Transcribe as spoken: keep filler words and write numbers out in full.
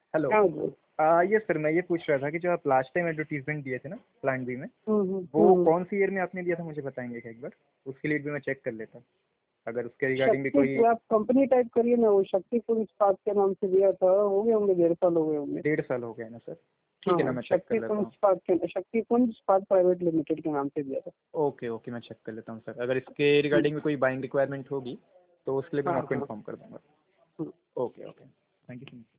Hello. हाँ जी। आ, ये sir मैं ये पूछ रहा था कि जो आप लास्ट टाइम एडवर्टीजमेंट दिए थे ना प्लान बी में, हम्म, हम्म, वो हम्म। कौन सी ईयर में आपने दिया था मुझे बताएंगे क्या एक बार? उसके लिए भी मैं चेक कर लेता अगर उसके रिगार्डिंग भी कोई। शक्ति, आप कंपनी टाइप करिए ना, वो शक्तिपुर इस्पात के नाम से दिया था, हो गए होंगे, डेढ़ साल हो गए होंगे। डेढ़ साल हो गया ना सर? ठीक है ना, हाँ, मैं चेक कर लेता शक्तिपुंज हूँ। इस्पात के शक्तिपुंज इस्पात प्राइवेट लिमिटेड के नाम से दिया था। ओके ओके, मैं चेक कर लेता हूँ सर। अगर इसके हम्म, रिगार्डिंग भी कोई बाइंग रिक्वायरमेंट होगी तो उसके लिए भी हाँ मैं आपको हाँ। इन्फॉर्म कर दूंगा। Hmm. Okay okay, thank you so much.